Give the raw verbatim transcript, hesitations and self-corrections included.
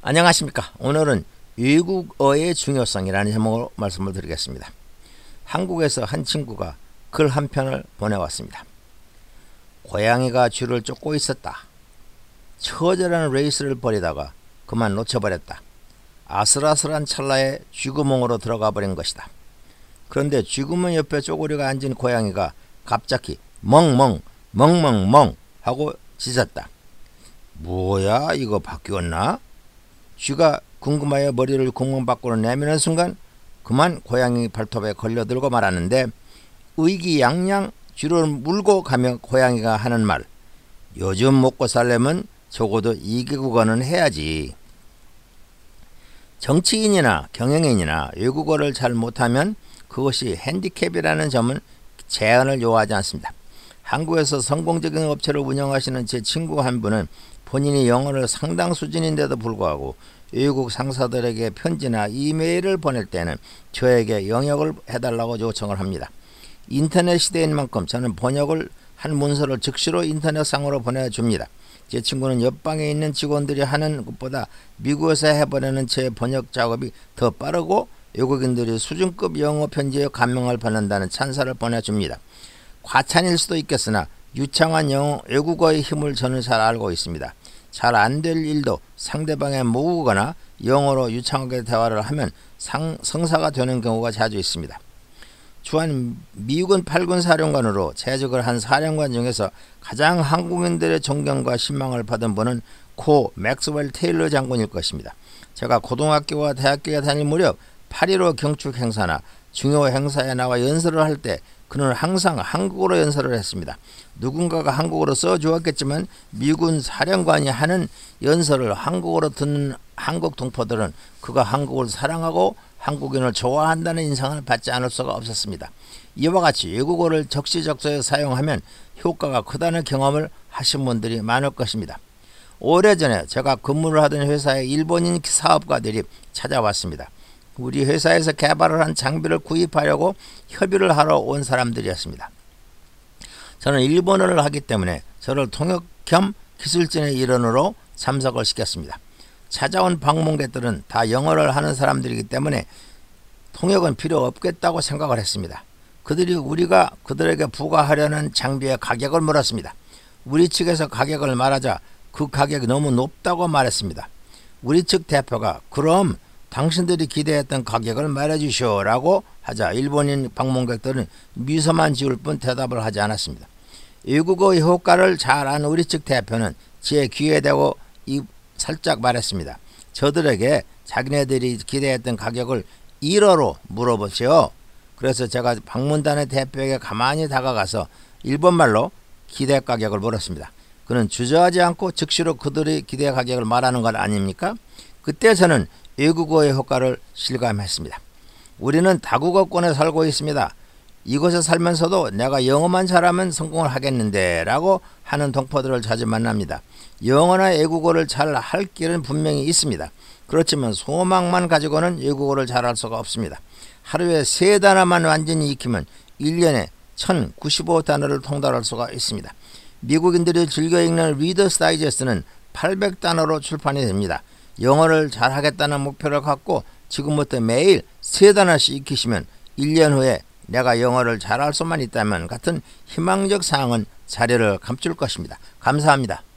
안녕하십니까. 오늘은 외국어의 중요성이라는 제목으로 말씀을 드리겠습니다. 한국에서 한 친구가 글 한 편을 보내왔습니다. 고양이가 쥐를 쫓고 있었다. 처절한 레이스를 벌이다가 그만 놓쳐버렸다. 아슬아슬한 찰나에 쥐구멍으로 들어가 버린 것이다. 그런데 쥐구멍 옆에 쪼그리가 앉은 고양이가 갑자기 멍멍 멍멍멍 하고 짖었다. 뭐야, 이거 바뀌었나? 쥐가 궁금하여 머리를 구멍 밖으로 내미는 순간 그만 고양이 발톱에 걸려들고 말았는데, 의기양양 쥐를 물고 가며 고양이가 하는 말, 요즘 먹고 살려면 적어도 이국어는 해야지. 정치인이나 경영인이나 외국어를 잘 못하면 그것이 핸디캡이라는 점은 제한을 요하지 않습니다. 한국에서 성공적인 업체를 운영하시는 제 친구 한 분은 본인이 영어를 상당 수준인데도 불구하고 외국 상사들에게 편지나 이메일을 보낼 때는 저에게 영역을 해달라고 요청을 합니다. 인터넷 시대인 만큼 저는 번역을 한 문서를 즉시로 인터넷상으로 보내줍니다. 제 친구는 옆방에 있는 직원들이 하는 것보다 미국에서 해보려는 제 번역 작업이 더 빠르고 외국인들이 수준급 영어 편지에 감명을 받는다는 찬사를 보내줍니다. 과찬일 수도 있겠으나 유창한 영어, 외국어의 힘을 저는 잘 알고 있습니다. 잘 안 될 일도 상대방의 모국어나 영어로 유창하게 대화를 하면 상, 성사가 되는 경우가 자주 있습니다. 주한 미군 팔 군 사령관으로 재직을 한 사령관 중에서 가장 한국인들의 존경과 신망을 받은 분은 고 맥스웰 테일러 장군일 것입니다. 제가 고등학교와 대학교에 다닐 무렵 팔일오 경축 행사나 중요 행사에 나와 연설을 할 때 그는 항상 한국어로 연설을 했습니다. 누군가가 한국어로 써주었겠지만 미군 사령관이 하는 연설을 한국어로 듣는 한국 동포들은 그가 한국을 사랑하고 한국인을 좋아한다는 인상을 받지 않을 수가 없었습니다. 이와 같이 외국어를 적시적소에 사용하면 효과가 크다는 경험을 하신 분들이 많을 것입니다. 오래전에 제가 근무를 하던 회사에 일본인 사업가들이 찾아왔습니다. 우리 회사에서 개발을 한 장비를 구입하려고 협의를 하러 온 사람들이었습니다. 저는 일본어를 하기 때문에 저를 통역 겸 기술진의 일원으로 참석을 시켰습니다. 찾아온 방문객들은 다 영어를 하는 사람들이기 때문에 통역은 필요 없겠다고 생각을 했습니다. 그들이 우리가 그들에게 부과하려는 장비의 가격을 물었습니다. 우리 측에서 가격을 말하자 그 가격이 너무 높다고 말했습니다. 우리 측 대표가 그럼 당신들이 기대했던 가격을 말해주시오 라고 하자 일본인 방문객들은 미소만 지을 뿐 대답을 하지 않았습니다. 외국어의 효과를 잘 아는 우리 측 대표는 제 귀에 대고 입 살짝 말했습니다. 저들에게 자기네들이 기대했던 가격을 일어로 물어보세요. 그래서 제가 방문단의 대표에게 가만히 다가가서 일본말로 기대 가격을 물었습니다. 그는 주저하지 않고 즉시로 그들의 기대 가격을 말하는 것 아닙니까? 그때 저는 외국어의 효과를 실감했습니다. 우리는 다국어권에 살고 있습니다. 이곳에 살면서도 내가 영어만 잘하면 성공을 하겠는데 라고 하는 동포들을 자주 만납니다. 영어나 외국어를 잘 할 길은 분명히 있습니다. 그렇지만 소망만 가지고는 외국어를 잘할 수가 없습니다. 하루에 세 단어만 완전히 익히면 일 년에 천구십오 단어를 통달할 수가 있습니다. 미국인들이 즐겨 읽는 리더스 다이제스트는 팔백 단어로 출판이 됩니다. 영어를 잘하겠다는 목표를 갖고 지금부터 매일 세 단어씩 익히시면 일 년 후에 내가 영어를 잘할 수만 있다면 같은 희망적 사항은 자리를 감출 것입니다. 감사합니다.